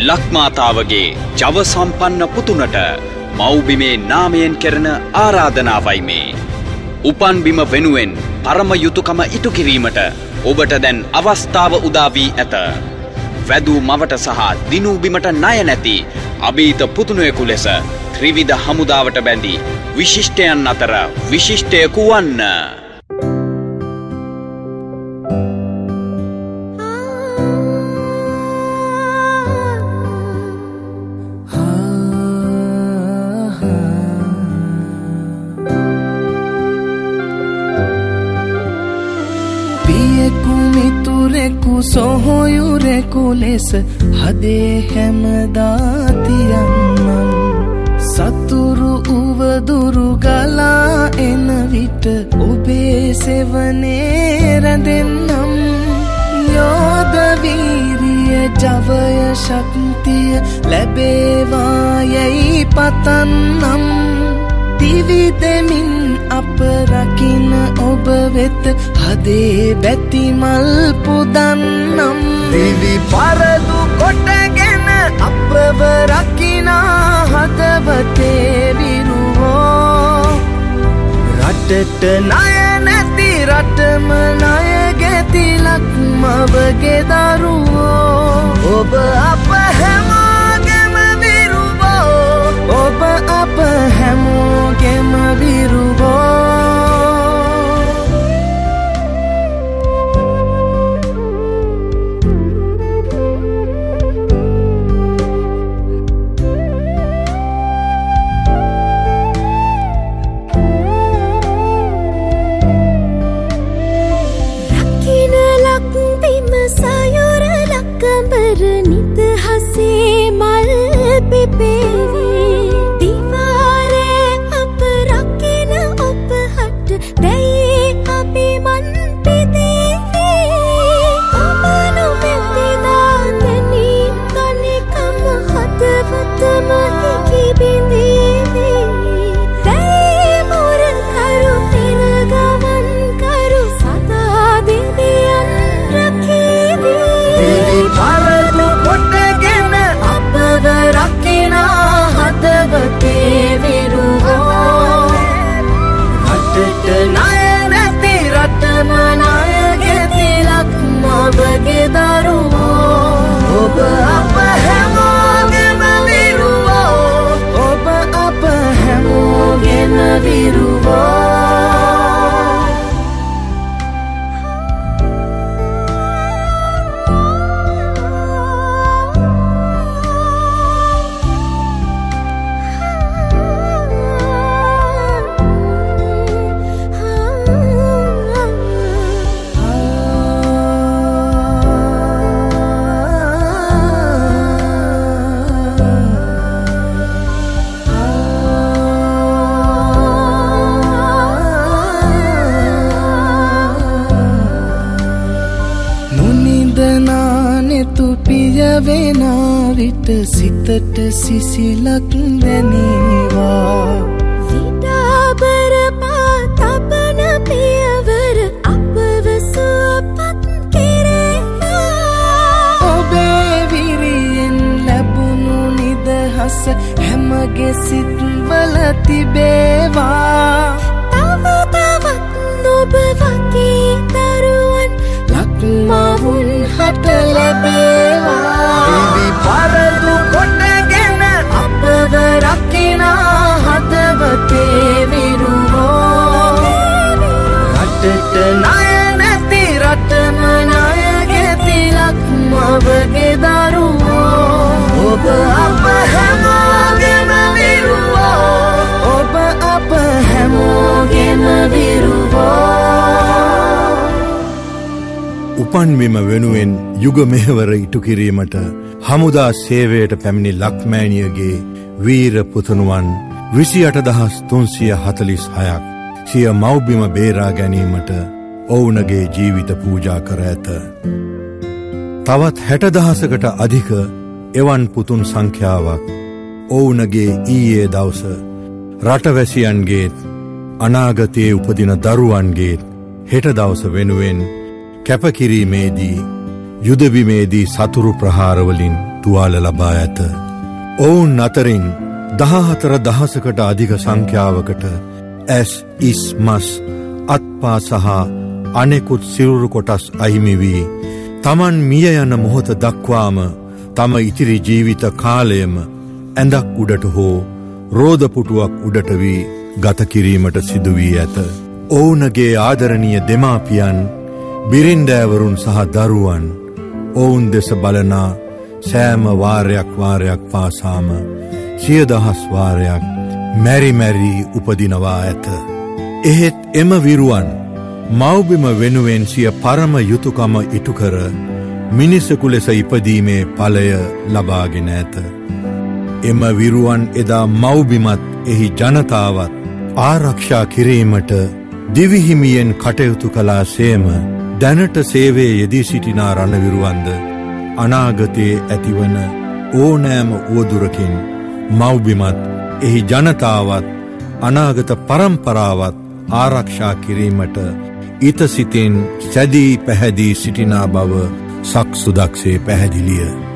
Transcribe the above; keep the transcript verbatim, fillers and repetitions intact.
ලක්මාතාවගේ ජව සම්පන්න පුතුනට මව්බිමේ නාමයෙන් කරන ආරාධනාවයි මේ. උපන් බිම වෙනුවෙන් පරම යුතුයකම ඉටු කිරීමට ඔබට දැන් අවස්ථාව උදා වී ඇත. වැදූ මවට සහ දිනූ බිමට ණය නැති අභීත පුතුණෙකු ලෙස ත්‍රිවිධ හමුදාවට බැඳී විශිෂ්ටයන් අතර විශිෂ්ටයෙකු වන්න. සොහොයුරෙකු ලෙස හදේ හැමදා තියන්නම් සතුරු උවදුරු ගලා එන විට ඔබේ සෙවනේ රැඳෙන්නම් යෝධ වීරිය ජවය ශක්තිය ලැබේවායයි පතන්නම් දිවි දෙමින් අප රකින්න ඔබ වෙත හදේ බැතිමල් පුදන්නම් දිවි පරදු කොටගෙන අපව රකිනා හදවතේ විරුවෝ රටට ණය නැති රටම ණය ගෙතිලක් මවගේ දරුවෝ ඔබ අප හැමෝගෙම විරුවෝ ඔබ අප හැමෝගෙම විරුවෝ සිතට සිසිලක් දැනේවා විඩාබර පාතබන පියවර අපව සුවපත් කෙරේවා ඔබේ විරියෙන් ලැබුණු නිදහස හැමගේ සිත්වල තිබේවා තව තවත් ඔබ වගේ දරුවන් ලක්මවුන් හට ලැබේවා පරදු කොටගෙන අපව රකිනා හදවතේ විරුවෝ රටට ණය නැති රටම ණය ගෙතිලක් මවගේ දරුවෝ ඔබ අප හැමෝගෙම විරුවෝ ඔබ අප හැමෝගෙම විරුවෝ උපන්විම වෙනුවෙන් යුග මෙහෙවර ඉටු කිරීමට හමුදා සේවයට පැමිණි ලක්මෑණියගේ වීර පුතණුවන් විසිඅට දහස් තුන්සිය හතළිස් හයක් සිය මව්බිම බේරා ගැනීමට ඔවුනගේ ජීවිත පූජා කර ඇත. තවත් හැට දහසකට අධික එවන් පුතුන් සංඛ්‍යාවක් ඔවුනගේ ඊයේ දවස රටවැසියන්ගේත් අනාගතයේ උපදින දරුවන්ගේත් හෙට දවස වෙනුවෙන් කැපකිරීමේදී යුදබිමේදී සතුරු ප්‍රහාරවලින් තුවාල ලබා ඇත. ඔවුන් අතරින් දහහතර දහසකට අධික සංඛ්‍යාවකට ඇස්, ඉස්, මස්, අත්පා සහ අනෙකුත් සිරුරු කොටස් අහිමි වී තමන් මිය යන මොහොත දක්වාම තම ඉතිරි ජීවිත කාලයම ඇඳක් උඩට හෝ රෝදපුටුවක් උඩට වී ගත කිරීමට සිදුවී ඇත. ඔවුනගේ ආදරණීය දෙමාපියන්, බිරින්දෑවරුන් සහ දරුවන් ඔවුන් දෙස බලනා සෑම වාරයක් වාරයක් පාසාම සියදහස් වාරයක් මැරි මැරි උපදිනවා ඇත. එහෙත් එම විරුවන් මව්බිම වෙනුවෙන් සිය පරම යුතුකම ඉටුකර මිනිසකු ලෙස ඉපදීමේ ඵලය ලබාගෙන ඇත. එම විරුවන් එදා මව්බිමත් එහි ජනතාවත් ආරක්ෂා කිරීමට දිවිහිමියෙන් කටයුතු කළා සේම දැනට සේවයේ යෙදී සිටිනා රණවිරුවන්ද අනාගතයේ ඇතිවන ඕනෑම උවදුරකින් මව්බිමත් එහි ජනතාවත් අනාගත පරම්පරාවත් ආරක්ෂා කිරීමට ඉතසිතින් සැදී පැහැදී සිටිනා බව සක්සුදක්සේ පැහැදිලිය.